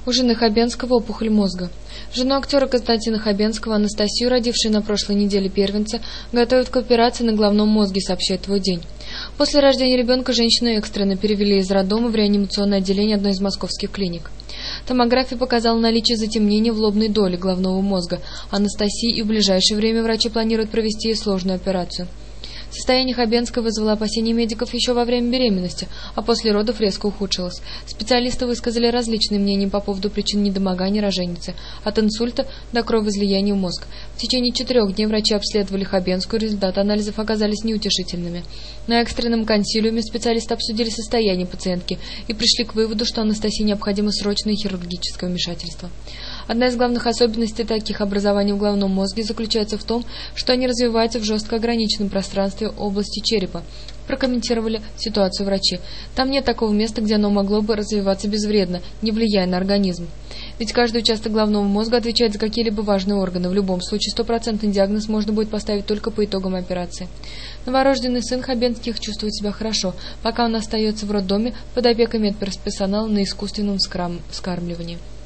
У жены Хабенского опухоль мозга. Жену актера Константина Хабенского, Анастасию, родившую на прошлой неделе первенца, готовят к операции на головном мозге, сообщает «Твой день». После рождения ребенка женщину экстренно перевели из роддома в реанимационное отделение одной из московских клиник. Томография показала наличие затемнения в лобной доле головного мозга Анастасии, и в ближайшее время врачи планируют провести ей сложную операцию. Состояние Хабенского вызвало опасения медиков еще во время беременности, а после родов резко ухудшилось. Специалисты высказали различные мнения по поводу причин недомогания роженицы, от инсульта до кровоизлияния в мозг. В течение 4 дней врачи обследовали Хабенскую, результаты анализов оказались неутешительными. На экстренном консилиуме специалисты обсудили состояние пациентки и пришли к выводу, что Анастасии необходимо срочное хирургическое вмешательство. Одна из главных особенностей таких образований в головном мозге заключается в том, что они развиваются в жестко ограниченном пространстве области черепа. Прокомментировали ситуацию врачи. Там нет такого места, где оно могло бы развиваться безвредно, не влияя на организм. Ведь каждый участок головного мозга отвечает за какие-либо важные органы. В любом случае, 100% диагноз можно будет поставить только по итогам операции. Новорожденный сын Хабенских чувствует себя хорошо, пока он остается в роддоме под опекой медперсонала на искусственном вскармливании.